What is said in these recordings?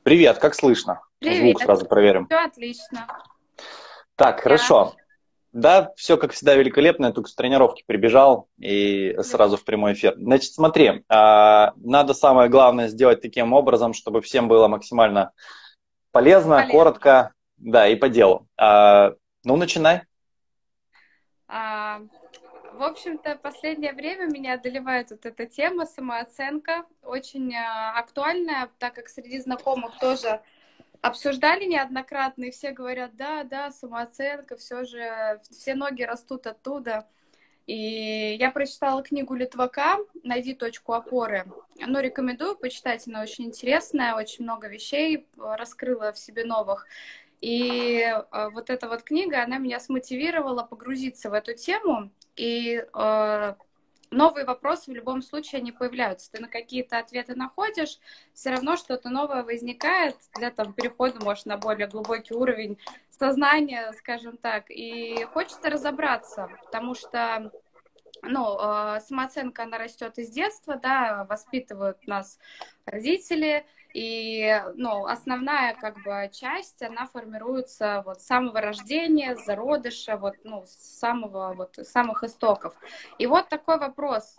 Привет, как слышно? Звук Привет, сразу проверим. все отлично. Так, Я. хорошо. Да, все как всегда великолепно. Я только с тренировки прибежал и сразу в прямой эфир. Значит, смотри, надо самое главное сделать таким образом, чтобы всем было максимально полезно, Полезно. коротко, да, и по делу. Ну, начинай. А, в общем-то, последнее время меня одолевает вот эта тема самооценка, очень актуальная, так как среди знакомых тоже обсуждали неоднократно, и все говорят, да, да, самооценка, все же, все ноги растут оттуда. И я прочитала книгу Литвака «Найди точку опоры». Ну, рекомендую почитать, она очень интересная, очень много вещей раскрыла в себе новых. И вот эта вот книга, она меня смотивировала погрузиться в эту тему, и новые вопросы в любом случае не появляются. Ты на какие-то ответы находишь, все равно что-то новое возникает для там, перехода, может, на более глубокий уровень сознания, скажем так. И хочется разобраться, потому что ну, самооценка, она растет из детства, да, воспитывают нас родители, и, ну, основная, как бы, часть, она формируется вот с самого рождения, с зародыша, вот, ну, с самого, вот, с самых истоков. И вот такой вопрос,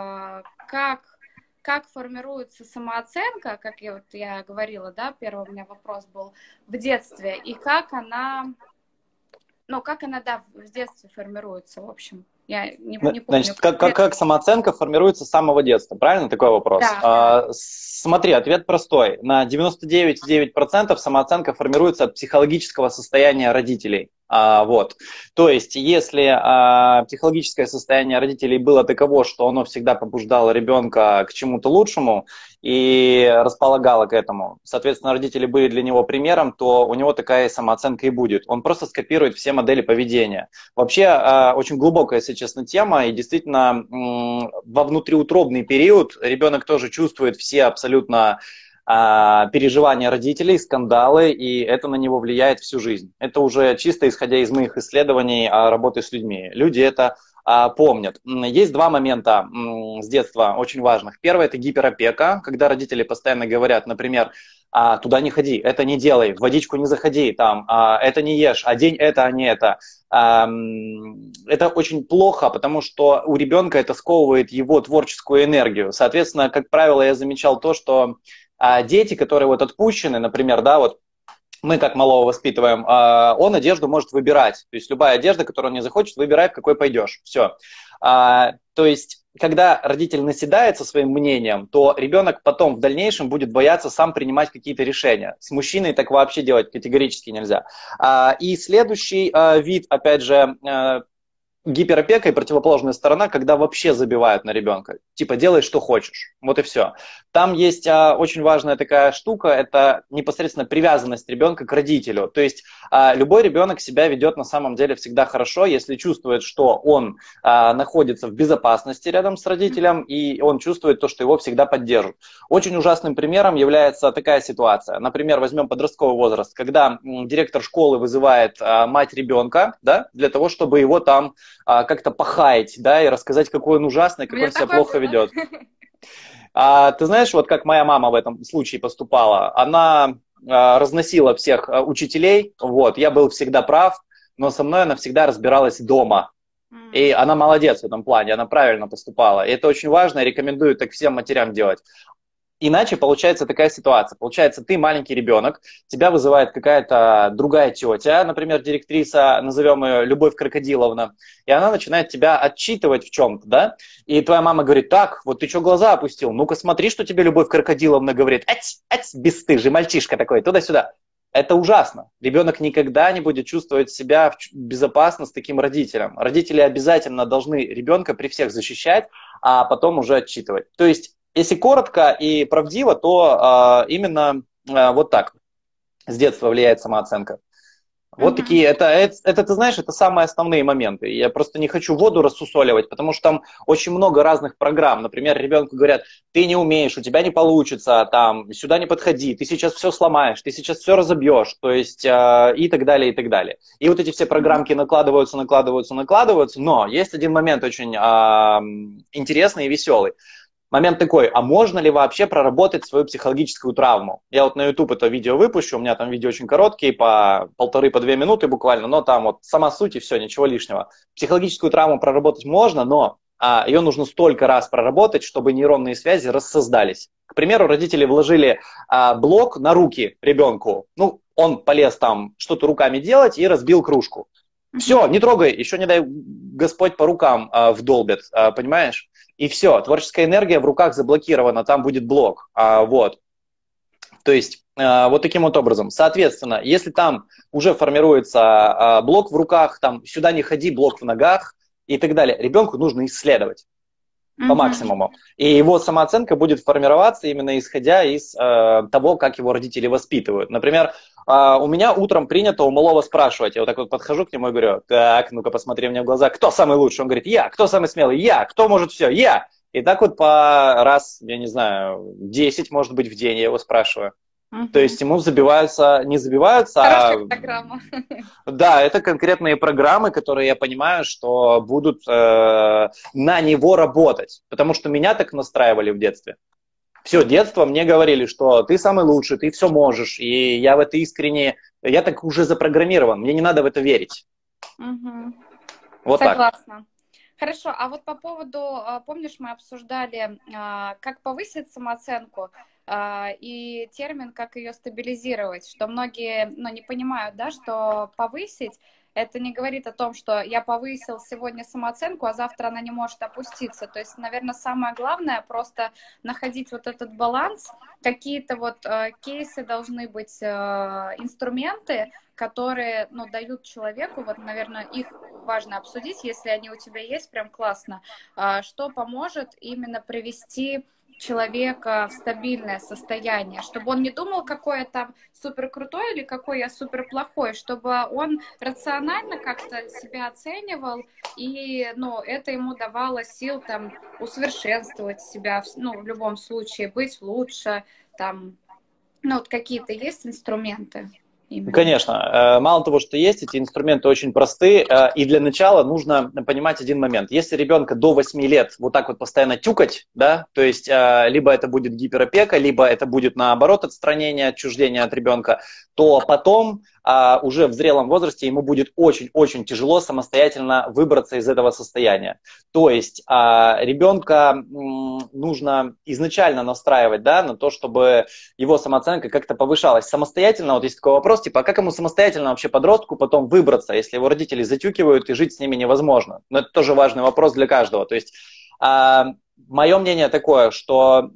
как формируется самооценка, как я говорила, да, первый у меня вопрос был в детстве, и как она, ну, как она, да, в детстве формируется, в общем. Я не помню Значит, как, как, конкретно. как самооценка формируется с самого детства? Правильно такой вопрос? Да, да. Смотри, ответ простой. На 99,9% самооценка формируется от психологического состояния родителей. Вот. То есть, если психологическое состояние родителей было таково, что оно всегда побуждало ребенка к чему-то лучшему и располагало к этому, соответственно, родители были для него примером, то у него такая самооценка и будет. Он просто скопирует все модели поведения. Вообще, очень глубокая, если честно, тема, и действительно во внутриутробный период ребенок тоже чувствует все абсолютно переживания родителей, скандалы, и это на него влияет всю жизнь. Это уже чисто исходя из моих исследований работы с людьми. Люди это помнят. Есть два момента с детства очень важных. Первое – это гиперопека, когда родители постоянно говорят, например, туда не ходи, это не делай, в водичку не заходи, там, это не ешь, одень это, а не это. Это очень плохо, потому что у ребенка это сковывает его творческую энергию. Соответственно, как правило, я замечал то, что дети, которые вот отпущены, например, да, вот мы как малого воспитываем, он одежду может выбирать. То есть любая одежда, которую он не захочет, выбирай, в какой пойдешь. Все. То есть, когда родитель наседает со своим мнением, то ребенок потом в дальнейшем будет бояться сам принимать какие-то решения. С мужчиной так вообще делать категорически нельзя. И следующий вид, опять же, гиперопека и противоположная сторона, когда вообще забивают на ребенка. Типа, делай, что хочешь. Вот и все. Там есть очень важная такая штука, это непосредственно привязанность ребенка к родителю. То есть любой ребенок себя ведет на самом деле всегда хорошо, если чувствует, что он находится в безопасности рядом с родителем, и он чувствует то, что его всегда поддержат. Очень ужасным примером является такая ситуация. Например, возьмем подростковый возраст, когда директор школы вызывает мать ребенка, да, для того, чтобы его там как-то похаять, да, и рассказать, какой он ужасный, У как он меня себя такое плохо было. ведет. Ты знаешь, вот как моя мама в этом случае поступала, она разносила всех учителей, вот, я был всегда прав, но со мной она всегда разбиралась дома. И она молодец в этом плане, она правильно поступала. И это очень важно, я рекомендую так всем матерям делать. Иначе получается такая ситуация. Получается, ты маленький ребенок, тебя вызывает какая-то другая тетя, например, директриса, назовем ее Любовь Крокодиловна, и она начинает тебя отчитывать в чем-то, да? И твоя мама говорит, так, вот ты что глаза опустил? Ну-ка смотри, что тебе Любовь Крокодиловна говорит. Ать, ать, бесстыжий мальчишка такой, туда-сюда. Это ужасно. Ребенок никогда не будет чувствовать себя безопасно с таким родителем. Родители обязательно должны ребенка при всех защищать, а потом уже отчитывать. То есть если коротко и правдиво, то именно вот так с детства влияет самооценка. Вот Мгм. такие, это, ты знаешь, это самые основные моменты. Я просто не хочу воду рассусоливать, потому что там очень много разных программ. Например, ребенку говорят, ты не умеешь, у тебя не получится, там, сюда не подходи, ты сейчас все сломаешь, ты сейчас все разобьешь, то есть и так далее, и так далее. И вот эти все Мгм. программки накладываются, накладываются, накладываются, но есть один момент очень интересный и веселый. момент такой, а можно ли вообще проработать свою психологическую травму? Я вот на YouTube это видео выпущу, у меня там видео очень короткие, по 1,5–2 минуты буквально, но там вот сама суть и все, ничего лишнего. Психологическую травму проработать можно, но ее нужно столько раз проработать, чтобы нейронные связи рассоздались. К примеру, родители вложили блок на руки ребенку, ну, он полез там что-то руками делать и разбил кружку. Все, не трогай, еще не дай Господь по рукам вдолбит, понимаешь? И все, творческая энергия в руках заблокирована, там будет блок. Вот. То есть вот таким вот образом. Соответственно, если там уже формируется блок в руках, там сюда не ходи, блок в ногах и так далее, ребенку нужно исследовать по максимуму. И его самооценка будет формироваться именно исходя из того, как его родители воспитывают. Например, у меня утром принято у малого спрашивать, я вот так вот подхожу к нему и говорю, так, ну-ка посмотри мне в глаза, кто самый лучший? Он говорит, я. Кто самый смелый? Я. Кто может все? Я. И так вот по раз, я не знаю, 10, может быть, в день я его спрашиваю. То есть ему забиваются, не забиваются, Хорошая программа. Да, это конкретные программы, которые я понимаю, что будут на него работать. Потому что меня так настраивали в детстве. Все детство мне говорили, что ты самый лучший, ты все можешь. И я в это искренне, я так уже запрограммирован, мне не надо в это верить. Вот Согласна. Так. Хорошо, а вот по поводу, помнишь, мы обсуждали, как повысить самооценку и термин, как ее стабилизировать, что многие не понимают, да, что повысить, это не говорит о том, что я повысил сегодня самооценку, а завтра она не может опуститься. То есть, наверное, самое главное просто находить вот этот баланс. Какие-то вот кейсы должны быть, инструменты, которые, дают человеку, вот, наверное, их важно обсудить, если они у тебя есть, прям классно, что поможет именно привести человека в стабильное состояние, чтобы он не думал, какой я там супер крутой или какой я супер плохой, чтобы он рационально как-то себя оценивал, и, это ему давало сил там усовершенствовать себя, в любом случае, быть лучше, там, вот какие-то есть инструменты. Конечно. Мало того, что есть, эти инструменты очень просты. И для начала нужно понимать один момент. Если ребенка до 8 лет вот так вот постоянно тюкать, да, то есть либо это будет гиперопека, либо это будет наоборот отстранение, отчуждение от ребенка, то потом уже в зрелом возрасте ему будет очень-очень тяжело самостоятельно выбраться из этого состояния. То есть ребенка нужно изначально настраивать, да, на то, чтобы его самооценка как-то повышалась. Самостоятельно, вот есть такой вопрос, типа, а как ему самостоятельно вообще подростку потом выбраться, если его родители затюкивают и жить с ними невозможно? Но это тоже важный вопрос для каждого. То есть мое мнение такое, что,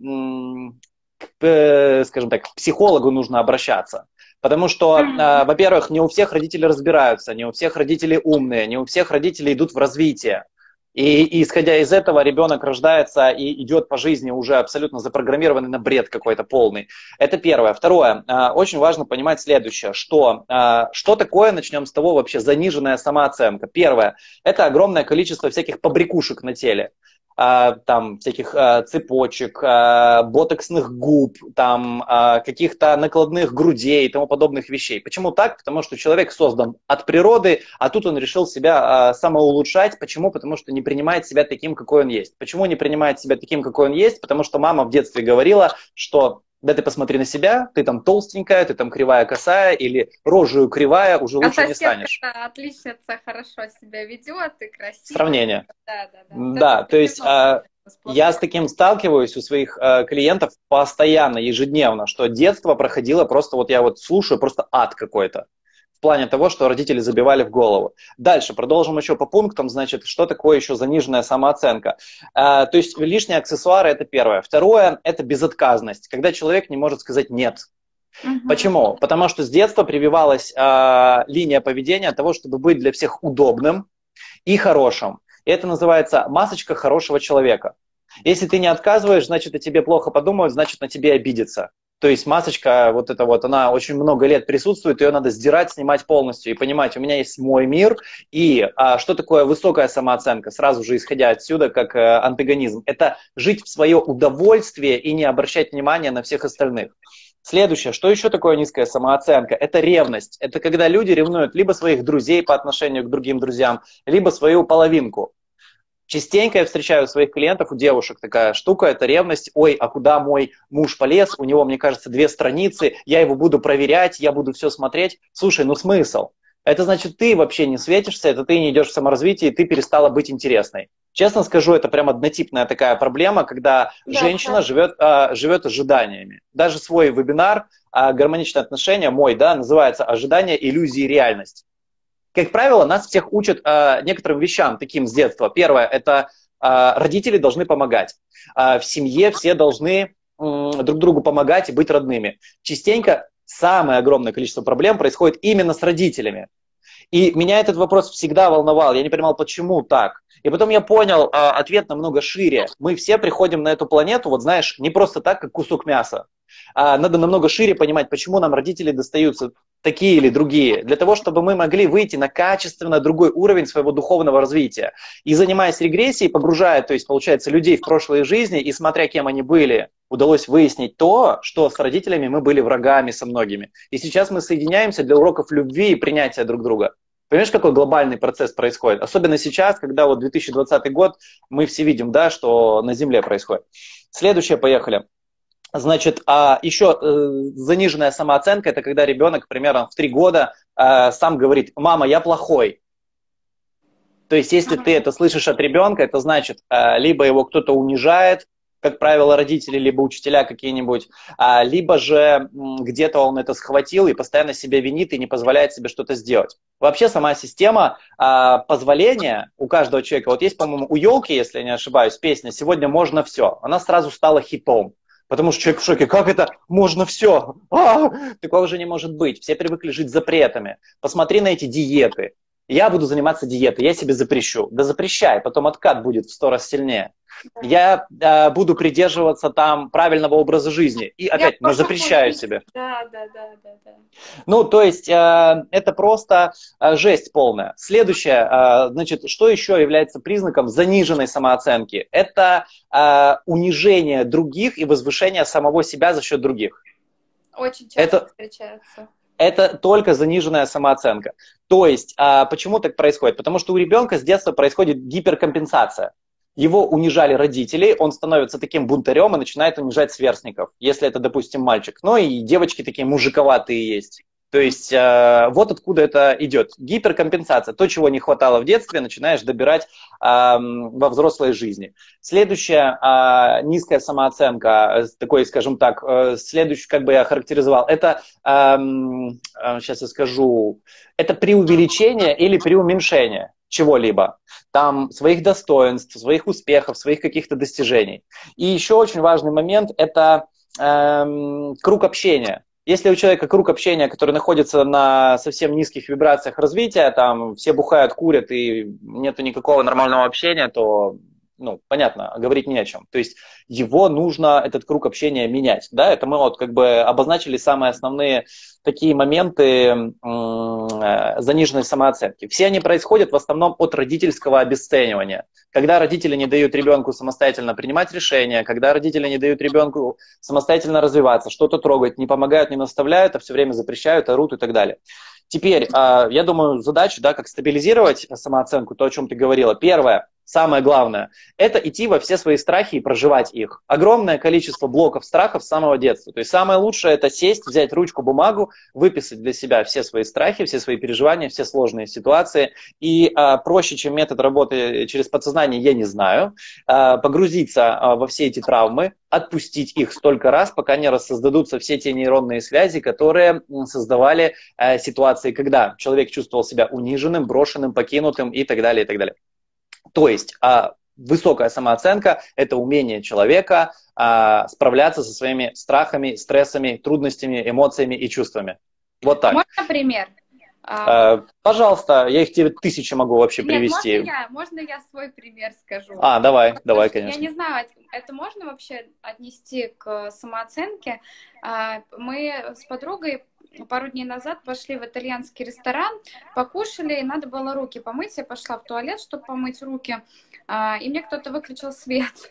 скажем так, к психологу нужно обращаться. Потому что, во-первых, не у всех родители разбираются, не у всех родители умные, не у всех родители идут в развитие. И исходя из этого, ребенок рождается и идет по жизни уже абсолютно запрограммированный на бред какой-то полный. Это первое. Второе. Очень важно понимать следующее, что такое, начнем с того, вообще заниженная самооценка. Первое. Это огромное количество всяких побрякушек на теле. Там всяких цепочек, ботоксных губ, там каких-то накладных грудей и тому подобных вещей. Почему так? Потому что человек создан от природы, а тут он решил себя самоулучшать. Почему? Потому что не принимает себя таким, какой он есть. Почему не принимает себя таким, какой он есть? Потому что мама в детстве говорила, что да ты посмотри на себя, ты там толстенькая, ты там кривая косая или рожею кривая, уже лучше не станешь. Отличница хорошо себя ведет, и красиво. Сравнение. Да. Да, то есть я с таким сталкиваюсь у своих клиентов постоянно, ежедневно, что детство проходило просто, вот я вот слушаю, просто ад какой-то. В плане того, что родители забивали в голову. Дальше, продолжим еще по пунктам, значит, что такое еще заниженная самооценка. То есть лишние аксессуары – это первое. Второе – это безотказность, когда человек не может сказать «нет». Почему? Потому что с детства прививалась линия поведения того, чтобы быть для всех удобным и хорошим. И это называется масочка хорошего человека. Если ты не отказываешь, значит, о тебе плохо подумают, значит, на тебе обидятся. То есть масочка, вот эта вот, она очень много лет присутствует, ее надо сдирать, снимать полностью и понимать, у меня есть мой мир. И что такое высокая самооценка? Сразу же исходя отсюда, как антагонизм. Это жить в свое удовольствие и не обращать внимания на всех остальных. Следующее, что еще такое низкая самооценка? Это ревность. Это когда люди ревнуют либо своих друзей по отношению к другим друзьям, либо свою половинку. Частенько я встречаю у своих клиентов, у девушек такая штука, это ревность. Ой, а куда мой муж полез? У него, мне кажется, 2 страницы, я его буду проверять, я буду все смотреть. Слушай, ну смысл? Это значит, ты вообще не светишься, это ты не идешь в саморазвитие, и ты перестала быть интересной. Честно скажу, это прям однотипная такая проблема, когда Да, женщина Саша. живет ожиданиями. Даже свой вебинар «Гармоничные отношения» мой, да, называется «Ожидания, иллюзии, реальность». Как правило, нас всех учат некоторым вещам таким с детства. Первое – это родители должны помогать. В семье все должны друг другу помогать и быть родными. Частенько самое огромное количество проблем происходит именно с родителями. И меня этот вопрос всегда волновал. Я не понимал, почему так. И потом я понял ответ намного шире. Мы все приходим на эту планету, вот знаешь, не просто так, как кусок мяса. Надо намного шире понимать, почему нам родители достаются такие или другие. Для того, чтобы мы могли выйти на качественно другой уровень своего духовного развития. И занимаясь регрессией, погружая, то есть, получается, людей в прошлые жизни, и смотря, кем они были, удалось выяснить то, что с родителями мы были врагами со многими. И сейчас мы соединяемся для уроков любви и принятия друг друга. Понимаешь, какой глобальный процесс происходит? Особенно сейчас, когда вот 2020 год, мы все видим, да, что на Земле происходит. Следующее, поехали. Значит, еще заниженная самооценка – это когда ребенок примерно в 3 года сам говорит: «Мама, я плохой». То есть, если ты это слышишь от ребенка, это значит, либо его кто-то унижает, как правило, родители, либо учителя какие-нибудь, либо же где-то он это схватил и постоянно себя винит и не позволяет себе что-то сделать. Вообще сама система позволения у каждого человека, вот есть, по-моему, у Елки, если я не ошибаюсь, песня «Сегодня можно все». Она сразу стала хитом. Потому что человек в шоке: как это можно все? Такого же не может быть. Все привыкли жить запретами. Посмотри на эти диеты. Я буду заниматься диетой, я себе запрещу. Да запрещай, потом откат будет в 100 раз сильнее. Я буду придерживаться там правильного образа жизни. И Я опять тоже запрещаю ходить. себе. Да, да, да, да, да. Ну, то есть это просто жесть полная. Следующее, значит, что еще является признаком заниженной самооценки? Это унижение других и возвышение самого себя за счет других. Очень часто Это, встречается. это только заниженная самооценка. То есть, почему так происходит? Потому что у ребенка с детства происходит гиперкомпенсация. Его унижали родители, он становится таким бунтарем и начинает унижать сверстников, если это, допустим, мальчик. Ну и девочки такие мужиковатые есть. То есть вот откуда это идет. Гиперкомпенсация. То, чего не хватало в детстве, начинаешь добирать во взрослой жизни. Следующая низкая самооценка, такой, скажем так, следующий, как бы я характеризовал, это, сейчас я скажу, это преувеличение или преуменьшение чего-либо. Там своих достоинств, своих успехов, своих каких-то достижений. И еще очень важный момент – это круг общения. Если у человека круг общения, который находится на совсем низких вибрациях развития, там все бухают, курят и нету никакого нормального общения, то, ну, понятно, говорить не о чем. То есть его нужно, этот круг общения, менять. Да? Это мы вот как бы обозначили самые основные такие моменты заниженной самооценки. Все они происходят в основном от родительского обесценивания. Когда родители не дают ребенку самостоятельно принимать решения, когда родители не дают ребенку самостоятельно развиваться, что-то трогать, не помогают, не наставляют, а все время запрещают, орут и так далее. Теперь, я думаю, задача, да, как стабилизировать самооценку, то, о чем ты говорила. Первое, самое главное, это идти во все свои страхи и проживать их. Огромное количество блоков страхов с самого детства. То есть самое лучшее – это сесть, взять ручку, бумагу, выписать для себя все свои страхи, все свои переживания, все сложные ситуации. И проще, чем метод работы через подсознание, я не знаю, погрузиться во все эти травмы, отпустить их столько раз, пока не рассоздадутся все те нейронные связи, которые создавали ситуации, когда человек чувствовал себя униженным, брошенным, покинутым и так далее, и так далее. То есть высокая самооценка – это умение человека справляться со своими страхами, стрессами, трудностями, эмоциями и чувствами. Вот так. Можно пример? Пожалуйста, я их тебе 1000 могу вообще Нет, привести. можно я свой пример скажу? Давай, Я конечно. не знаю, это можно вообще отнести к самооценке? Мы с подругой пару дней назад пошли в итальянский ресторан, покушали, и надо было руки помыть. Я пошла в туалет, чтобы помыть руки, и мне кто-то выключил свет.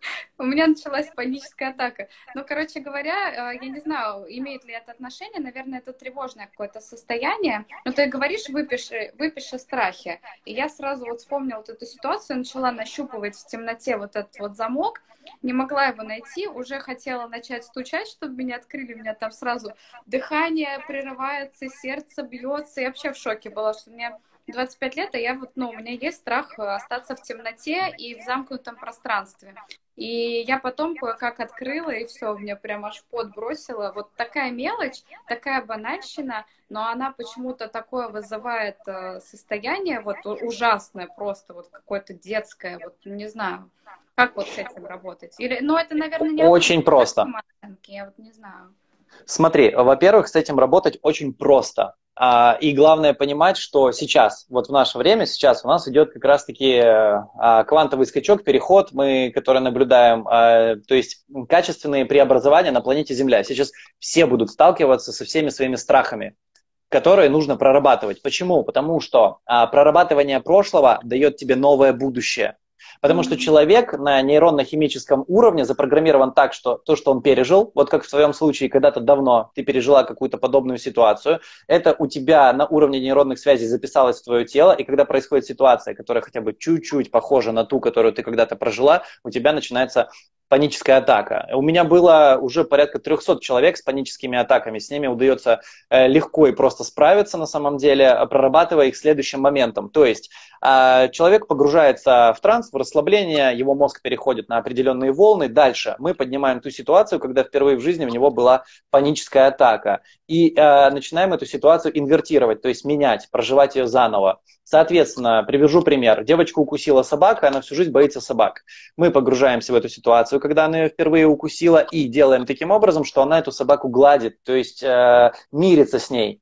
У меня началась паническая атака. Ну, короче говоря, я не знаю, имеет ли это отношение, наверное, это тревожное какое-то состояние. Но ты говоришь, выпиши страхи. И я сразу вот вспомнила вот эту ситуацию, начала нащупывать в темноте вот этот вот замок, не могла его найти, уже хотела начать стучать, чтобы меня открыли, у меня там сразу дыхание прерывается, сердце бьется. Я вообще в шоке была, что мне 25 лет, а я вот, ну, у меня есть страх остаться в темноте и в замкнутом пространстве. И я потом кое-как открыла, и все, меня прям аж в пот бросило. Вот такая мелочь, такая банальщина, но она почему-то такое вызывает состояние вот ужасное, просто вот какое-то детское, вот не знаю, как вот с этим работать. Или, ну, это, наверное, не Очень относится к просто. самооценке, я вот не знаю. Смотри, во-первых, с этим работать очень просто. И главное понимать, что сейчас, вот в наше время, сейчас у нас идет как раз-таки квантовый скачок, переход, мы, который наблюдаем, то есть качественные преобразования на планете Земля. Сейчас все будут сталкиваться со всеми своими страхами, которые нужно прорабатывать. Почему? Потому что прорабатывание прошлого дает тебе новое будущее. Потому что человек на нейронно-химическом уровне запрограммирован так, что то, что он пережил, вот как в твоем случае когда-то давно ты пережила какую-то подобную ситуацию, это у тебя на уровне нейронных связей записалось в твое тело, и когда происходит ситуация, которая хотя бы чуть-чуть похожа на ту, которую ты когда-то прожила, у тебя начинается паническая атака. У меня было уже порядка 300 человек с паническими атаками. С ними удается легко и просто справиться на самом деле, прорабатывая их следующим моментом. То есть человек погружается в транс, в расслабление, его мозг переходит на определенные волны. Дальше мы поднимаем ту ситуацию, когда впервые в жизни у него была паническая атака. И начинаем эту ситуацию инвертировать, то есть менять, проживать ее заново. Соответственно, привяжу пример. Девочку укусила собака, она всю жизнь боится собак. Мы погружаемся в эту ситуацию, когда она ее впервые укусила, и делаем таким образом, что она эту собаку гладит, то есть мирится с ней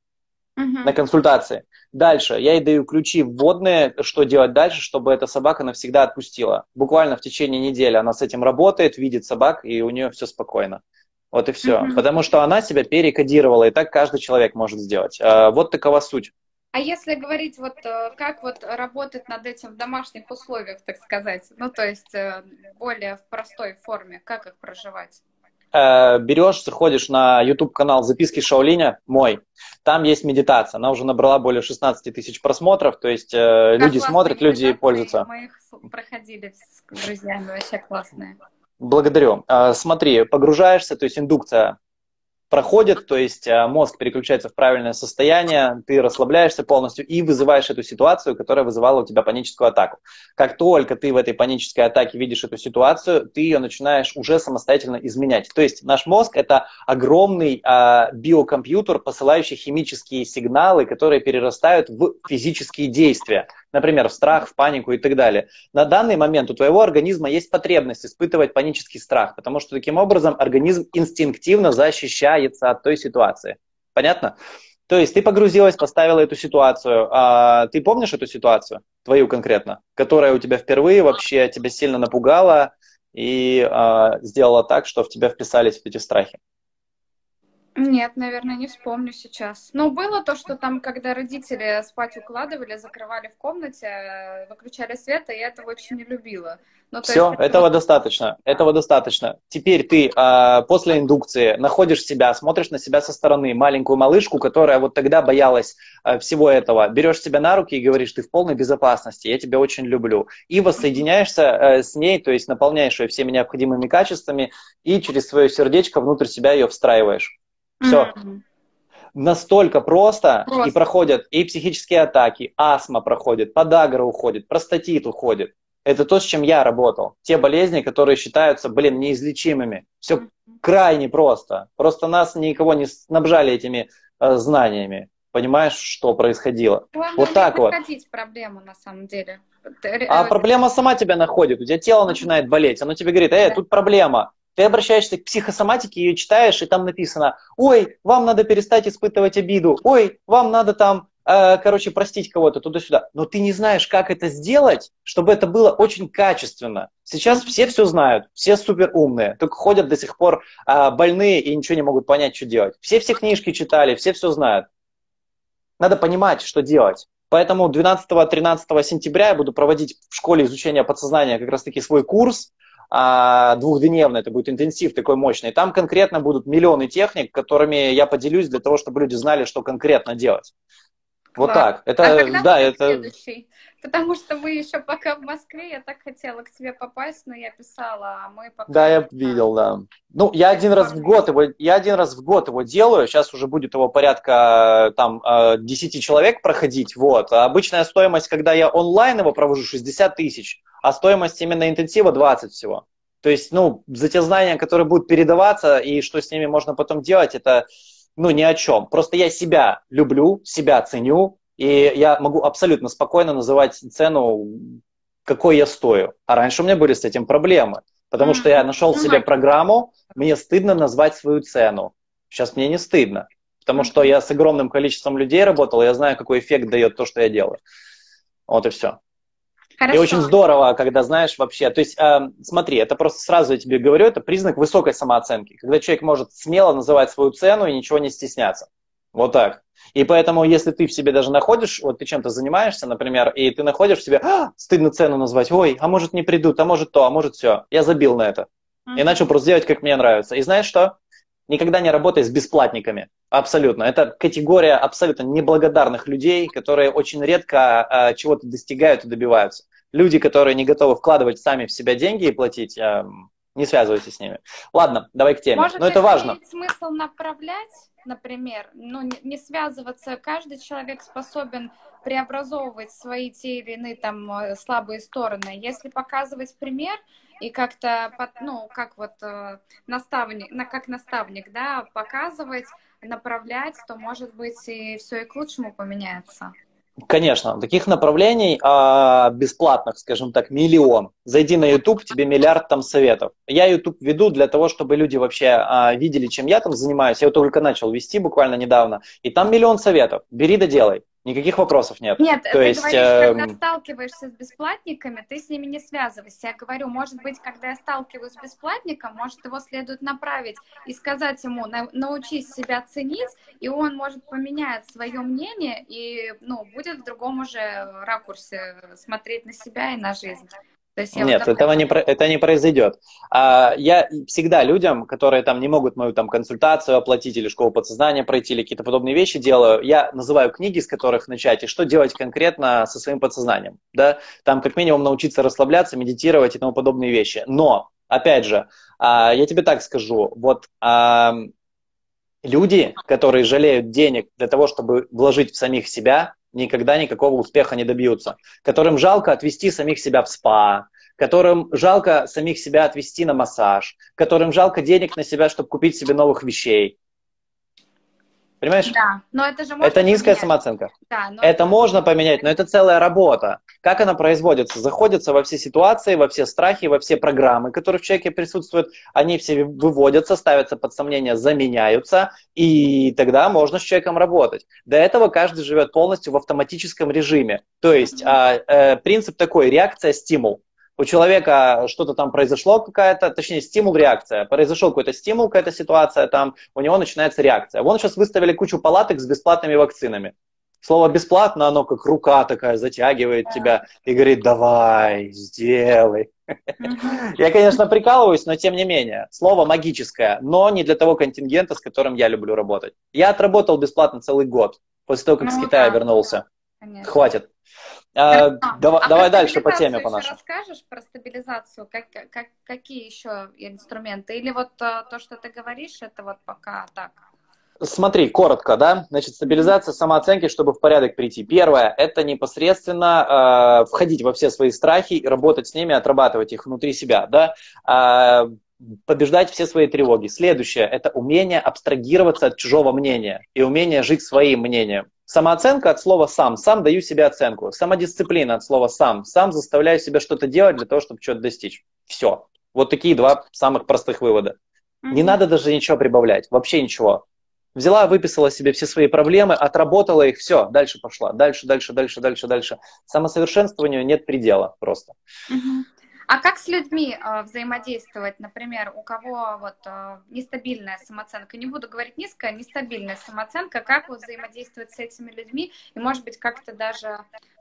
на консультации. Дальше я ей даю ключи вводные, что делать дальше, чтобы эта собака навсегда отпустила. Буквально в течение недели она с этим работает, видит собак, и у нее все спокойно. Вот и все. Потому что она себя перекодировала, и так каждый человек может сделать. Вот такова суть. А если говорить, вот как вот работать над этим в домашних условиях, так сказать, ну, то есть более в простой форме, как их проживать? Берешь, заходишь на YouTube-канал «Записки Шаолиня», мой, там есть медитация, она уже набрала более 16 тысяч просмотров, то есть люди смотрят, люди пользуются. Мы их проходили с друзьями, вообще классные. Благодарю. Смотри, погружаешься, то есть индукция проходит, то есть мозг переключается в правильное состояние, ты расслабляешься полностью и вызываешь эту ситуацию, которая вызывала у тебя паническую атаку. Как только ты в этой панической атаке видишь эту ситуацию, ты ее начинаешь уже самостоятельно изменять. То есть наш мозг – это огромный биокомпьютер, посылающий химические сигналы, которые перерастают в физические действия. Например, в страх, в панику и так далее. На данный момент у твоего организма есть потребность испытывать панический страх, потому что таким образом организм инстинктивно защищается от той ситуации. Понятно? То есть ты погрузилась, поставила эту ситуацию. Ты помнишь эту ситуацию, твою конкретно, которая у тебя впервые вообще тебя сильно напугала и сделала так, что в тебя вписались эти страхи? Нет, наверное, не вспомню сейчас. Но было то, что там, когда родители спать укладывали, закрывали в комнате, выключали свет, и я этого очень не любила. Ну, то есть... Все, этого достаточно, этого достаточно. Теперь ты после индукции находишь себя, смотришь на себя со стороны, маленькую малышку, которая вот тогда боялась всего этого, берешь себя на руки и говоришь, ты в полной безопасности, я тебя очень люблю. И воссоединяешься с ней, то есть наполняешь ее всеми необходимыми качествами и через свое сердечко внутрь себя ее встраиваешь. Все. Настолько просто, и проходят и психические атаки, астма проходит, подагра уходит, простатит уходит. Это то, с чем я работал. Те болезни, которые считаются, неизлечимыми. Все крайне просто. Просто нас никого не снабжали этими знаниями. Понимаешь, что происходило? Главное, вот так вот. находить проблему на самом деле. А проблема сама тебя находит. У тебя тело начинает болеть. Оно тебе говорит, тут проблема. Ты обращаешься к психосоматике, ее читаешь, и там написано, ой, вам надо перестать испытывать обиду, ой, вам надо там, простить кого-то туда-сюда. Но ты не знаешь, как это сделать, чтобы это было очень качественно. Сейчас все знают, все супер умные, только ходят до сих пор больные и ничего не могут понять, что делать. Все книжки читали, все знают. Надо понимать, что делать. Поэтому 12-13 сентября я буду проводить в школе изучения подсознания как раз-таки свой курс. двухдневный, это будет интенсив такой мощный. Там конкретно будут миллионы техник, которыми я поделюсь для того, чтобы люди знали, что конкретно делать. Вот Класс. так. А Это, когда да, будет это... следующий? Потому что мы еще пока в Москве, я так хотела к тебе попасть, но я писала, а мы Да, пока не я знаем. видел, да. Ну, я один раз в год его делаю. Сейчас уже будет его порядка там 10 человек проходить. Вот. А обычная стоимость, когда я онлайн его провожу, 60 тысяч, а стоимость именно интенсива 20 всего. То есть, ну, за те знания, которые будут передаваться и что с ними можно потом делать, это, ну, ни о чем. Просто я себя люблю, себя ценю, и я могу абсолютно спокойно называть цену, какой я стою. А раньше у меня были с этим проблемы. Потому что я нашел Ну, себе маркетинг. программу, мне стыдно назвать свою цену. Сейчас мне не стыдно, потому что Мгм. я с огромным количеством людей работал, я знаю, какой эффект дает то, что я делаю. Вот и все. И очень Хорошо. здорово, когда знаешь вообще, то есть смотри, это просто сразу я тебе говорю, это признак высокой самооценки, когда человек может смело называть свою цену и ничего не стесняться. Вот так. И поэтому, если ты в себе даже находишь, вот ты чем-то занимаешься, например, и ты находишь в себе, стыдно цену назвать, ой, а может не придут, а может то, а может все. Я забил на это. И начал Мгм. просто делать, как мне нравится. И знаешь что? Никогда не работай с бесплатниками. Абсолютно. Это категория абсолютно неблагодарных людей, которые очень редко чего-то достигают и добиваются. Люди, которые не готовы вкладывать сами в себя деньги и платить, не связывайтесь с ними. Ладно, давай к теме. Но Может, это это важно. имеет смысл направлять, например, ну, не связываться. Каждый человек способен преобразовывать свои те или иные там слабые стороны. Если показывать пример и как-то, ну, как вот наставник, как наставник, да, показывать, направлять, то, может быть, и все и к лучшему поменяется. Конечно, таких направлений бесплатных, скажем так, миллион. Зайди на YouTube, тебе миллиард там советов. Я YouTube веду для того, чтобы люди вообще видели, чем я там занимаюсь. Я его только начал вести буквально недавно. И там миллион советов. Бери да делай. Никаких вопросов нет. Нет, То ты есть, говоришь, когда сталкиваешься с бесплатниками, ты с ними не связывайся. Я говорю, может быть, когда я сталкиваюсь с бесплатником, может, его следует направить и сказать ему, научись себя ценить, и он может поменять свое мнение и, ну, будет в другом уже ракурсе смотреть на себя и на жизнь. То есть я вот нет, об этом. это не произойдет. Я всегда людям, которые там не могут мою там консультацию оплатить или школу подсознания пройти, или какие-то подобные вещи делаю, я называю книги, с которых начать, и что делать конкретно со своим подсознанием. Да? Там как минимум научиться расслабляться, медитировать и тому подобные вещи. Но, опять же, я тебе так скажу, вот люди, которые жалеют денег для того, чтобы вложить в самих себя, никогда никакого успеха не добьются. Которым жалко отвести самих себя в спа, которым жалко самих себя отвести на массаж, которым жалко денег на себя, чтобы купить себе новых вещей. Понимаешь? Да, но это же Это можно низкая поменять. самооценка. Да, но это Это же можно можно поменять, но поменять. это целая работа. Как она производится? Заходятся во все ситуации, во все страхи, во все программы, которые в человеке присутствуют. Они все выводятся, ставятся под сомнение, заменяются, и тогда можно с человеком работать. До этого каждый живет полностью в автоматическом режиме. То есть принцип такой: реакция-стимул. У человека что-то там произошло, какая-то, точнее, стимул-реакция. Произошел какой-то стимул, какая-то ситуация, там у него начинается реакция. Вон сейчас выставили кучу палаток с бесплатными вакцинами. Слово «бесплатно», оно как рука такая затягивает тебя и говорит: давай, сделай. Мгм. Я, конечно, прикалываюсь, но тем не менее. Слово магическое, но не для того контингента, с которым я люблю работать. Я отработал бесплатно целый год после того, как с Ну Китая да, вернулся. конечно. Хватит. Хорошо. А про Давай дальше по теме стабилизацию по еще нашей. расскажешь? Про стабилизацию? Какие еще инструменты? Или вот то, что ты говоришь, это вот пока так? Смотри, коротко, да? Значит, Мгм. стабилизация самооценки, чтобы в порядок прийти. Первое – это непосредственно входить во все свои страхи и работать с ними, отрабатывать их внутри себя, да? Побеждать все свои тревоги. Следующее – это умение абстрагироваться от чужого мнения и умение жить своим мнением. Самооценка от слова «сам». Сам даю себе оценку. Самодисциплина от слова «сам». Сам заставляю себя что-то делать для того, чтобы что-то достичь. Все. Вот такие два самых простых вывода. Не Мгм. надо даже ничего прибавлять. Вообще ничего. Взяла, выписала себе все свои проблемы, отработала их, все, дальше пошла. Дальше, дальше, дальше, дальше, дальше. Самосовершенствованию нет предела просто. Мгм. А как с людьми взаимодействовать, например, у кого вот нестабильная самооценка? Не буду говорить низкая, нестабильная самооценка. Как вот взаимодействовать с этими людьми? И, может быть, как-то даже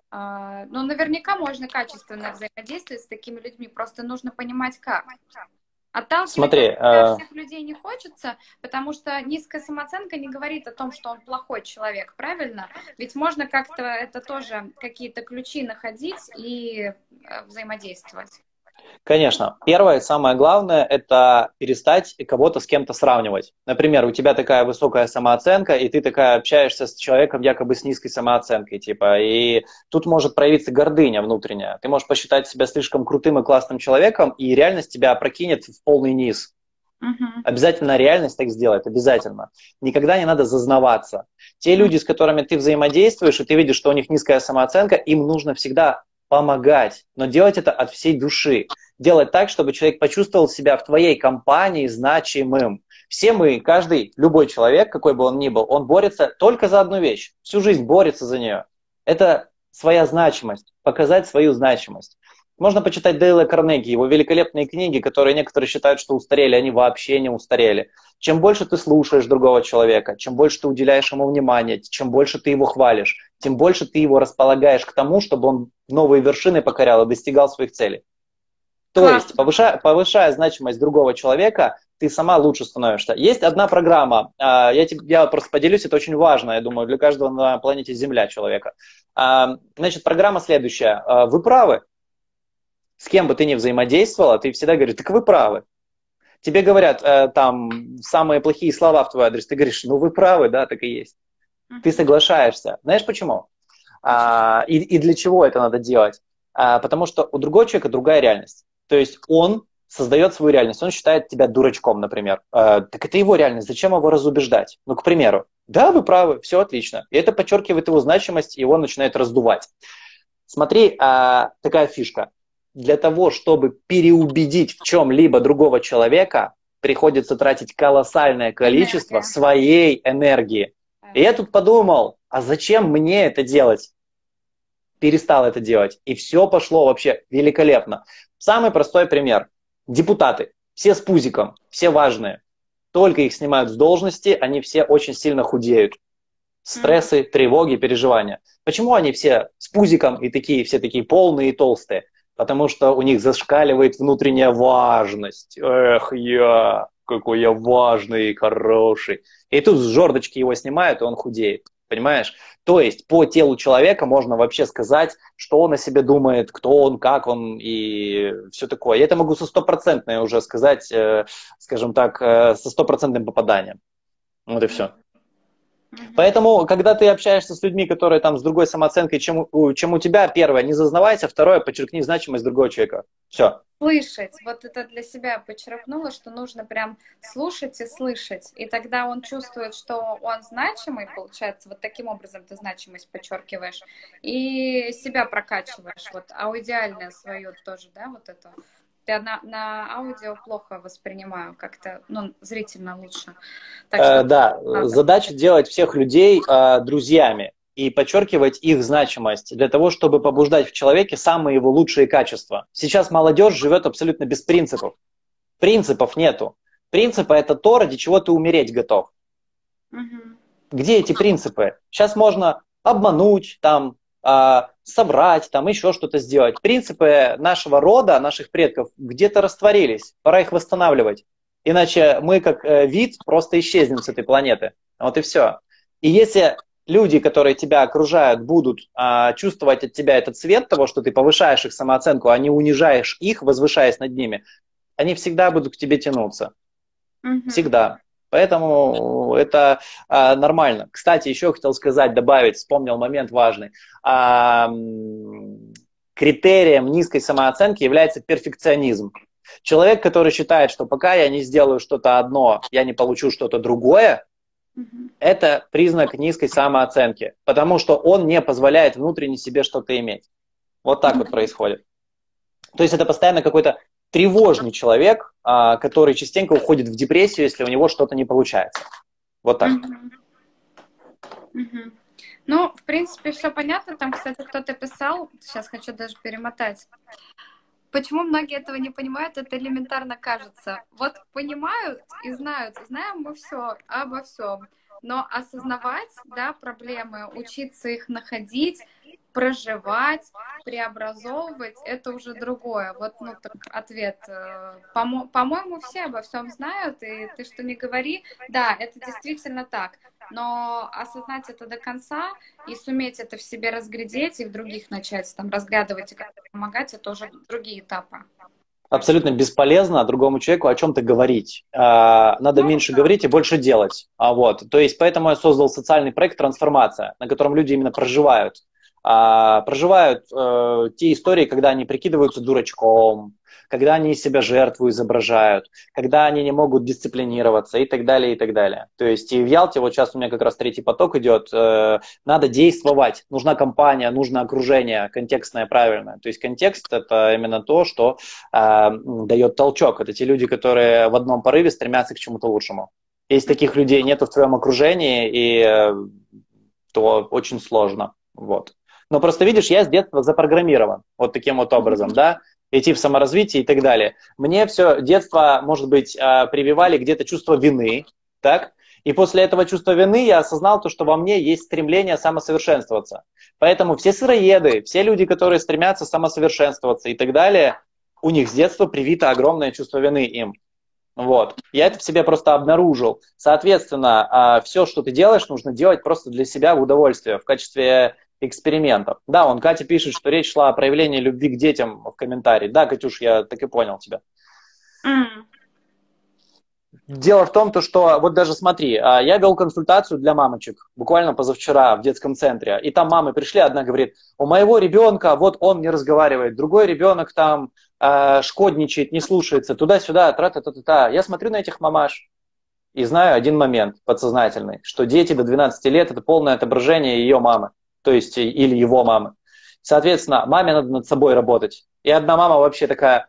Ну, наверняка можно качественно взаимодействовать с такими людьми, просто нужно понимать, как. Отталкивать от Смотри, себя всех людей не хочется, потому что низкая самооценка не говорит о том, что он плохой человек, правильно? Ведь можно как-то это тоже, какие-то ключи находить и взаимодействовать. конечно, первое и самое главное – это перестать кого-то с кем-то сравнивать. Например, у тебя такая высокая самооценка, и ты такая общаешься с человеком якобы с низкой самооценкой, типа, и тут может проявиться гордыня внутренняя. Ты можешь посчитать себя слишком крутым и классным человеком, и реальность тебя опрокинет в полный низ. Мгм. Обязательно реальность так сделает, обязательно. Никогда не надо зазнаваться. Те люди, с которыми ты взаимодействуешь, и ты видишь, что у них низкая самооценка, им нужно всегда помогать, но делать это от всей души. Делать так, чтобы человек почувствовал себя в твоей компании значимым. Все мы, каждый, любой человек, какой бы он ни был, он борется только за одну вещь. Всю жизнь борется за нее. Это своя значимость, показать свою значимость. Можно почитать Дейла Карнеги, его великолепные книги, которые некоторые считают, что устарели, они вообще не устарели. Чем больше ты слушаешь другого человека, чем больше ты уделяешь ему внимания, чем больше ты его хвалишь, тем больше ты его располагаешь к тому, чтобы он новые вершины покорял и достигал своих целей. То есть, Классно. повышая значимость другого человека, ты сама лучше становишься. Есть одна программа, я просто поделюсь, это очень важно, я думаю, для каждого на планете Земля человека. Значит, программа следующая. Вы правы, с кем бы ты ни взаимодействовала, ты всегда говоришь, так вы правы. Тебе говорят там самые плохие слова в твой адрес, ты говоришь, ну вы правы, да, так и есть. Ты соглашаешься. Знаешь почему? И для чего это надо делать? Потому что у другого человека другая реальность. То есть он создает свою реальность, он считает тебя дурачком, например. Так это его реальность, зачем его разубеждать? Ну, к примеру, да, вы правы, все отлично. И это подчеркивает его значимость, и его начинает раздувать. Смотри, такая фишка. Для того, чтобы переубедить в чем-либо другого человека, приходится тратить колоссальное количество Энергия. своей энергии. И я тут подумал, а зачем мне это делать? Перестал это делать. И все пошло вообще великолепно. Самый простой пример. Депутаты. Все с пузиком, все важные. Только их снимают с должности, они все очень сильно худеют. Стрессы, тревоги, переживания. Почему они все с пузиком и такие, все такие полные и толстые? Потому что у них зашкаливает внутренняя важность. Эх, какой я важный и хороший. И тут с жердочки его снимают, и он худеет. Понимаешь? То есть по телу человека можно вообще сказать, что он о себе думает, кто он, как он и все такое. Я это могу со стопроцентной уже сказать, скажем так, со стопроцентным попаданием. Вот и все. Поэтому, когда ты общаешься с людьми, которые там с другой самооценкой, чем у тебя, первое, не зазнавайся, второе, подчеркни значимость другого человека. Все. Слышать. Вот это для себя подчеркнула, что нужно прям слушать и слышать. И тогда он чувствует, что он значимый, получается, вот таким образом ты значимость подчеркиваешь, и себя прокачиваешь. Вот аудиальное свое тоже, да, вот это. Я на аудио плохо воспринимаю, как-то, ну, зрительно лучше. Так что Да, надо. задача делать всех людей друзьями и подчеркивать их значимость для того, чтобы побуждать в человеке самые его лучшие качества. Сейчас молодежь живет абсолютно без принципов. Принципов нету. Принципы – это то, ради чего ты умереть готов. Мгм. Где эти принципы? Сейчас можно обмануть, там, соврать, там, еще что-то сделать. Принципы нашего рода, наших предков где-то растворились. Пора их восстанавливать. Иначе мы, как вид, просто исчезнем с этой планеты. Вот и все. И если люди, которые тебя окружают, будут чувствовать от тебя этот цвет того, что ты повышаешь их самооценку, а не унижаешь их, возвышаясь над ними, они всегда будут к тебе тянуться. Мгм. Всегда. Поэтому это нормально. Кстати, еще хотел сказать, добавить, вспомнил момент важный. Критерием низкой самооценки является перфекционизм. Человек, который считает, что пока я не сделаю что-то одно, я не получу что-то другое, Мгм. это признак низкой самооценки, потому что он не позволяет внутренне себе что-то иметь. Вот так вот происходит. То есть это постоянно какой-то тревожный человек, который частенько уходит в депрессию, если у него что-то не получается. Вот так. Мгм. Мгм. Ну, в принципе, все понятно. Там, кстати, кто-то писал, сейчас хочу даже перемотать. Почему многие этого не понимают, это элементарно кажется. Вот понимают и знают, знаем мы все обо всем, но осознавать, да, проблемы, учиться их находить, проживать, преобразовывать, это уже другое. Вот, ну, так ответ. По-моему, все обо всем знают, и ты что не говори, да, это действительно так. Но осознать это до конца и суметь это в себе разглядеть и в других начать там разглядывать и как-то помогать, это уже другие этапы. Абсолютно бесполезно другому человеку о чем-то говорить. Надо меньше говорить и больше делать. Вот. То есть поэтому я создал социальный проект «Трансформация», на котором люди именно проживают. Проживают те истории, когда они прикидываются дурачком, когда они из себя жертву изображают, когда они не могут дисциплинироваться и так далее, и так далее. То есть и в Ялте, вот сейчас у меня как раз третий поток идет, надо действовать, нужна компания, нужно окружение, контекстное, правильное. То есть контекст – это именно то, что дает толчок. Это те люди, которые в одном порыве стремятся к чему-то лучшему. Если таких людей нет в твоем окружении, то очень сложно. Вот. Но просто видишь, я с детства запрограммирован вот таким вот образом, да, идти в саморазвитие и так далее. Мне все детство, может быть, прививали где-то чувство вины, так, и после этого чувства вины я осознал то, что во мне есть стремление самосовершенствоваться. Поэтому все сыроеды, все люди, которые стремятся самосовершенствоваться и так далее, у них с детства привито огромное чувство вины им. Вот. Я это в себе просто обнаружил. Соответственно, все, что ты делаешь, нужно делать просто для себя в удовольствие, в качестве экспериментов. Да, Катя пишет, что речь шла о проявлении любви к детям в комментарии. Да, Катюш, я так и понял тебя. Дело в том, что вот даже смотри, я вел консультацию для мамочек буквально позавчера в детском центре, и там мамы пришли, одна говорит, у моего ребенка вот он не разговаривает, другой ребенок там шкодничает, не слушается, туда-сюда, тра-та-та-та-та. Я смотрю на этих мамаш и знаю один момент подсознательный, что дети до 12 лет – это полное отображение ее мамы, то есть или его мамы. Соответственно, маме надо над собой работать. И одна мама вообще такая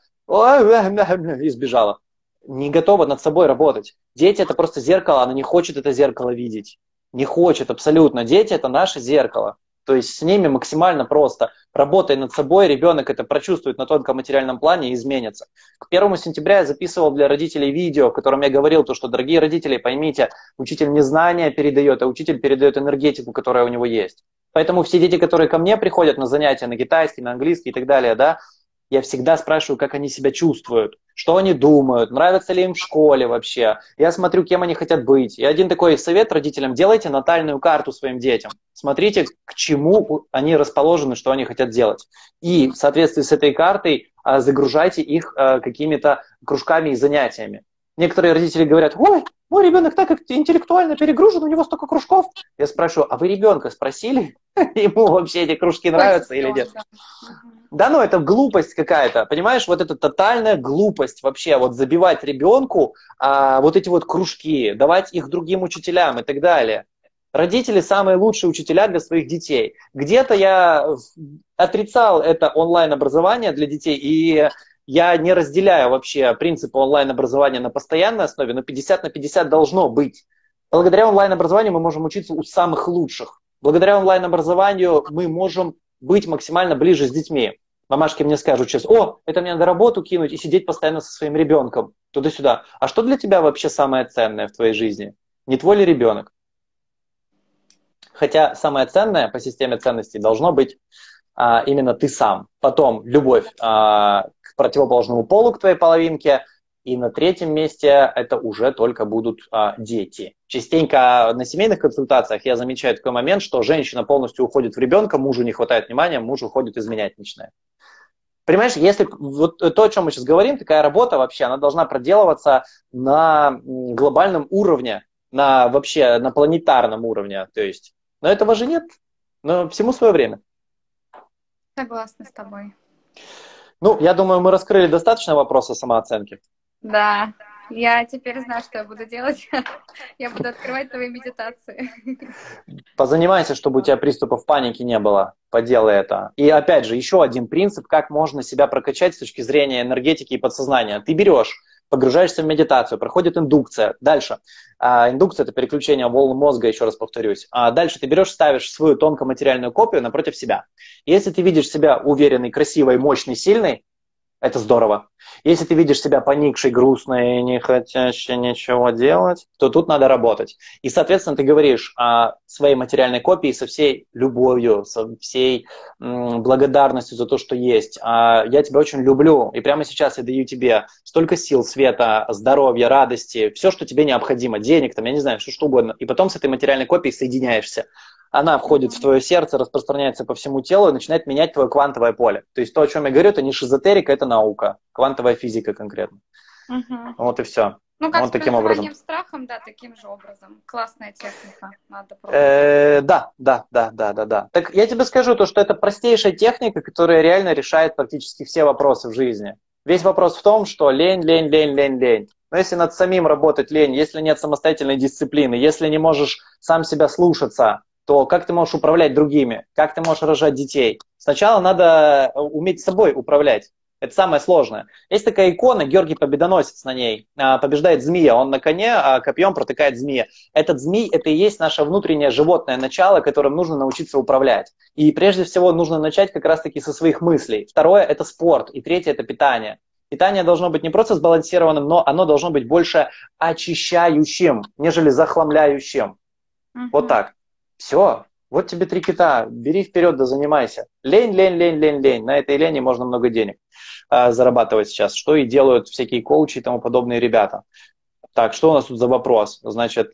и сбежала. Не готова над собой работать. Дети – это просто зеркало, она не хочет это зеркало видеть. Не хочет абсолютно. Дети – это наше зеркало. То есть с ними максимально просто. Работая над собой, ребенок это прочувствует на тонком материальном плане и изменится. К 1 сентября я записывал для родителей видео, в котором я говорил, то, что, дорогие родители, поймите, учитель не знания передает, а учитель передает энергетику, которая у него есть. Поэтому все дети, которые ко мне приходят на занятия на китайский, на английский и так далее, да, я всегда спрашиваю, как они себя чувствуют, что они думают, нравится ли им в школе вообще. Я смотрю, кем они хотят быть. И один такой совет родителям: делайте натальную карту своим детям. Смотрите, к чему они расположены, что они хотят делать. И в соответствии с этой картой загружайте их какими-то кружками и занятиями. Некоторые родители говорят: ой, мой ребенок так интеллектуально перегружен, у него столько кружков. Я спрашиваю: а вы ребенка спросили? Ему вообще эти кружки нравятся или нет? Да, ну это глупость какая-то, понимаешь, вот это тотальная глупость вообще, вот забивать ребенку вот эти вот кружки, давать их другим учителям и так далее. Родители самые лучшие учителя для своих детей. Где-то я отрицал это онлайн-образование для детей, и я не разделяю вообще принципы онлайн-образования на постоянной основе, но 50/50 должно быть. Благодаря онлайн-образованию мы можем учиться у самых лучших. Благодаря онлайн-образованию мы можем быть максимально ближе с детьми. Мамашки мне скажут сейчас: о, это мне надо работу кинуть и сидеть постоянно со своим ребенком. Туда-сюда. А что для тебя вообще самое ценное в твоей жизни? Не твой ли ребенок? Хотя самое ценное по системе ценностей должно быть именно ты сам. Потом любовь к противоположному полу, к твоей половинке. И на третьем месте это уже только будут дети. Частенько на семейных консультациях я замечаю такой момент, что женщина полностью уходит в ребенка, мужу не хватает внимания, муж уходит изменять начинает. Понимаешь, если вот то, о чем мы сейчас говорим, такая работа вообще, она должна проделываться на глобальном уровне, вообще на планетарном уровне. То есть, но этого же нет. Но всему свое время. Согласна с тобой. Ну, я думаю, мы раскрыли достаточно вопросов самооценки. Да, я теперь знаю, что я буду делать. Я буду открывать твои медитации. Позанимайся, чтобы у тебя приступов паники не было. Поделай это. И опять же, еще один принцип, как можно себя прокачать с точки зрения энергетики и подсознания. Ты берешь, погружаешься в медитацию, проходит индукция. Дальше. Индукция – это переключение волн мозга, еще раз повторюсь. Дальше ты берешь, ставишь свою тонкоматериальную копию напротив себя. Если ты видишь себя уверенный, красивый, мощный, сильный, Это здорово. Если ты видишь себя поникшей, грустной, не хотящей ничего делать, то тут надо работать. И, соответственно, ты говоришь о своей материальной копии со всей любовью, со всей благодарностью за то, что есть. Я тебя очень люблю, и прямо сейчас я даю тебе столько сил, света, здоровья, радости, все, что тебе необходимо, денег, там, я не знаю, что угодно. И потом с этой материальной копией соединяешься. Она входит в твое сердце, распространяется по всему телу и начинает менять твое квантовое поле. То есть то, о чем я говорю, это не шизотерика, это наука. Квантовая физика конкретно. Вот и все. Ну, как вот с таким образом. страхом, да, таким же образом. Классная техника, надо пробовать. Да. Так я тебе скажу, то, что это простейшая техника, которая реально решает практически все вопросы в жизни. Весь вопрос в том, что лень. Но если над самим работать лень, если нет самостоятельной дисциплины, если не можешь сам себя слушаться, то как ты можешь управлять другими? Как ты можешь рожать детей? Сначала надо уметь собой управлять. Это самое сложное. Есть такая икона, Георгий Победоносец на ней, побеждает змея. Он на коне, а копьем протыкает змея. Этот змей – это и есть наше внутреннее животное начало, которым нужно научиться управлять. И прежде всего нужно начать как раз-таки со своих мыслей. Второе – это спорт. И третье – это питание. Питание должно быть не просто сбалансированным, но оно должно быть больше очищающим, нежели захламляющим. Вот так. Все. Вот тебе 3 кита. Бери вперед да занимайся. Лень. На этой лени можно много денег зарабатывать сейчас, что и делают всякие коучи и тому подобные ребята. Так, что у нас тут за вопрос? Значит,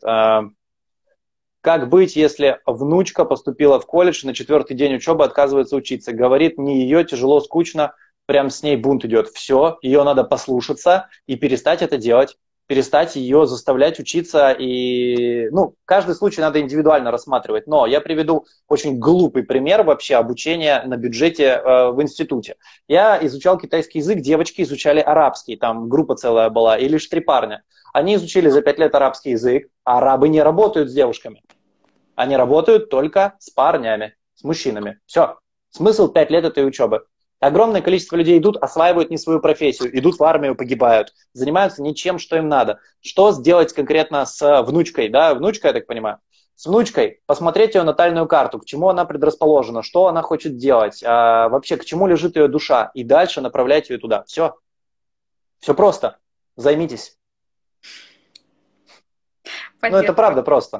как быть, если внучка поступила в колледж, на 4-й день учебы отказывается учиться? Говорит, не ее, тяжело, скучно, прям с ней бунт идет. Все, ее надо послушаться и перестать это делать. Перестать ее заставлять учиться. И, каждый случай надо индивидуально рассматривать. Но я приведу очень глупый пример вообще обучения на бюджете в институте. Я изучал китайский язык, девочки изучали арабский. Там группа целая была, и лишь 3 парня. Они изучили за 5 лет арабский язык. А арабы не работают с девушками. Они работают только с парнями, с мужчинами. Все. Смысл 5 лет этой учебы. Огромное количество людей идут, осваивают не свою профессию, идут в армию, погибают, занимаются ничем, что им надо. Что сделать конкретно с внучкой, да, внучка, я так понимаю, с внучкой, посмотреть ее натальную карту, к чему она предрасположена, что она хочет делать, вообще к чему лежит ее душа, и дальше направлять ее туда. Все. Все просто. Займитесь. Это правда просто.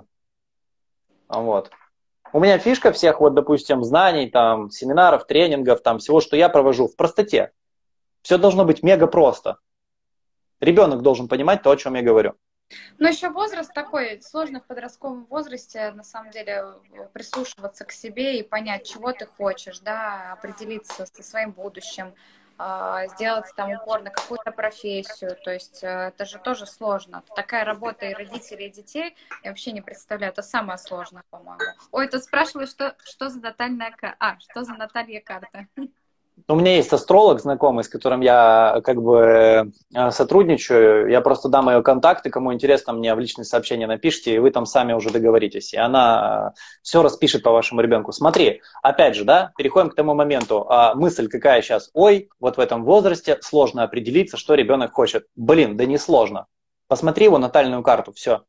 Вот. У меня фишка всех, вот, допустим, знаний, там, семинаров, тренингов, там, всего, что я провожу, в простоте. Все должно быть мега просто. Ребенок должен понимать то, о чем я говорю. Но еще возраст такой, сложно в подростковом возрасте, на самом деле, прислушиваться к себе и понять, чего ты хочешь, да, определиться со своим будущим, сделать там упор на какую-то профессию, то есть это же тоже сложно. Такая работа и родителей, и детей, я вообще не представляю, это самое сложное, по-моему. Ой, тут спрашивают, что за натальная карта? Что за Наталья карта? У меня есть астролог знакомый, с которым я как бы сотрудничаю. Я просто дам ее контакты, кому интересно, мне в личные сообщения напишите, и вы там сами уже договоритесь. И она все распишет по вашему ребенку. Смотри, опять же, да, переходим к тому моменту. Мысль какая сейчас? Ой, вот в этом возрасте сложно определиться, что ребенок хочет. Блин, да не сложно. Посмотри его натальную карту, все.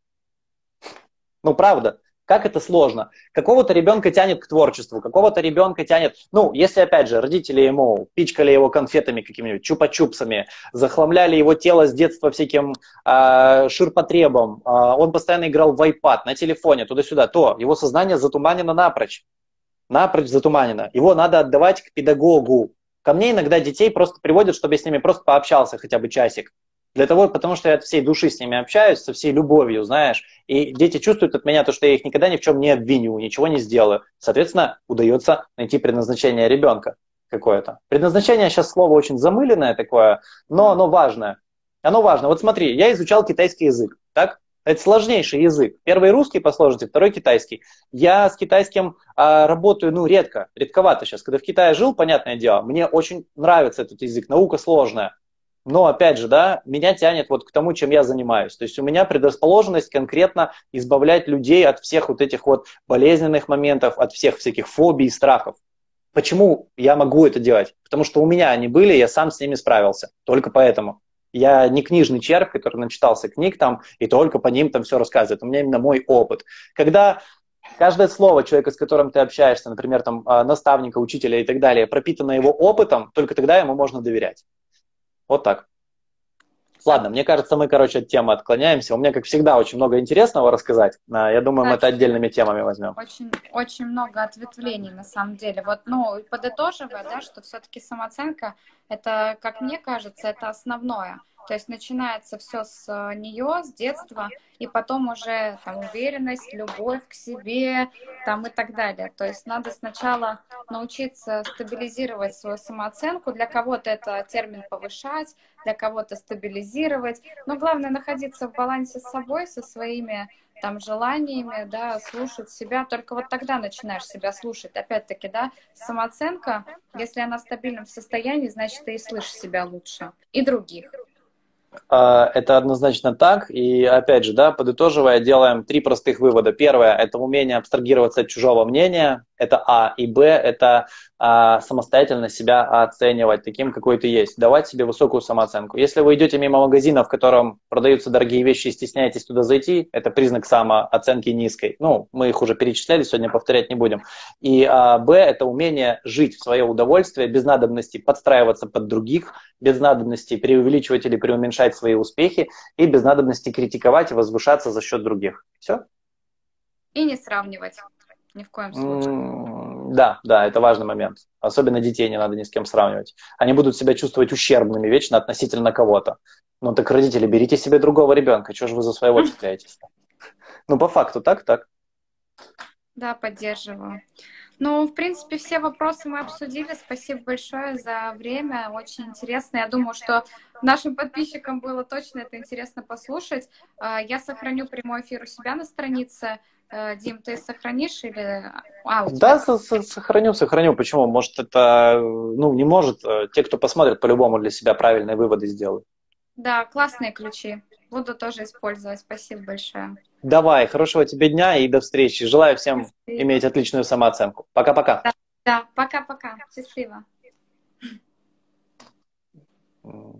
Правда. Как это сложно? Какого-то ребенка тянет к творчеству, какого-то ребенка тянет... если, опять же, родители ему пичкали его конфетами какими-нибудь, чупа-чупсами, захламляли его тело с детства всяким ширпотребом, он постоянно играл в iPad, на телефоне, туда-сюда, то его сознание затуманено напрочь. Напрочь затуманено. Его надо отдавать к педагогу. Ко мне иногда детей просто приводят, чтобы я с ними просто пообщался хотя бы часик. Потому что я от всей души с ними общаюсь, со всей любовью, знаешь. И дети чувствуют от меня то, что я их никогда ни в чем не обвиню, ничего не сделаю. Соответственно, удается найти предназначение ребенка какое-то. Предназначение сейчас слово очень замыленное такое, но оно важное. Оно важно. Вот смотри, я изучал китайский язык, так? Это сложнейший язык. Первый русский по сложности, второй китайский. Я с китайским работаю, редковато сейчас. Когда в Китае жил, понятное дело, мне очень нравится этот язык, наука сложная. Но, опять же, да, меня тянет вот к тому, чем я занимаюсь. То есть у меня предрасположенность конкретно избавлять людей от всех вот этих вот болезненных моментов, от всех всяких фобий, страхов. Почему я могу это делать? Потому что у меня они были, я сам с ними справился. Только поэтому. Я не книжный червь, который начитался книг там, и только по ним там все рассказывает. У меня именно мой опыт. Когда каждое слово человека, с которым ты общаешься, например, там, наставника, учителя и так далее, пропитано его опытом, только тогда ему можно доверять. Вот так. Всё. Ладно, мне кажется, мы, короче, от темы отклоняемся. У меня, как всегда, очень много интересного рассказать. Я думаю, мы Да, это отдельными темами возьмем. очень, очень много ответвлений на самом деле. Вот, ну, подытоживая, да, что все-таки самооценка, это, как мне кажется, это основное. То есть начинается все с нее, с детства, и потом уже там уверенность, любовь к себе, там и так далее. То есть надо сначала научиться стабилизировать свою самооценку. Для кого-то это термин повышать, для кого-то стабилизировать. Но главное находиться в балансе с собой, со своими там желаниями, да, слушать себя. Только вот тогда начинаешь себя слушать. Опять-таки, да, самооценка, если она в стабильном состоянии, значит, ты и слышишь себя лучше. И других. Это однозначно так. И опять же, да, подытоживая, делаем 3 простых вывода. Первое– это умение абстрагироваться от чужого мнения. Это А. И Б– это самостоятельно себя оценивать таким, какой ты есть. Давать себе высокую самооценку. Если вы идете мимо магазина, в котором продаются дорогие вещи и стесняетесь туда зайти, это признак самооценки низкой. Ну, мы их уже перечисляли, сегодня повторять не будем. И Б– это умение жить в свое удовольствие, без надобности подстраиваться под других, без надобности преувеличивать или преуменьшать свои успехи и без надобности критиковать и возвышаться за счет других. Все? И не сравнивать ни в коем случае. Да, да, это важный момент. Особенно детей не надо ни с кем сравнивать. Они будут себя чувствовать ущербными вечно относительно кого-то. Ну так, родители, берите себе другого ребенка. Чего же вы за своего цепляетесь? Ну, по факту, так. Да, поддерживаю. Ну, в принципе, все вопросы мы обсудили. Спасибо большое за время. Очень интересно. Я думаю, что нашим подписчикам было точно это интересно послушать. Я сохраню прямой эфир у себя на странице. Дим, ты сохранишь или... у Да, тебя... сохраню. Почему? Может, это, ну, не может. Те, кто посмотрит, по-любому для себя правильные выводы сделают. Да, классные ключи. Буду тоже использовать. Спасибо большое. Давай, хорошего тебе дня и до встречи. Желаю всем Счастливо. иметь отличную самооценку. Пока-пока. Да, пока-пока. Счастливо.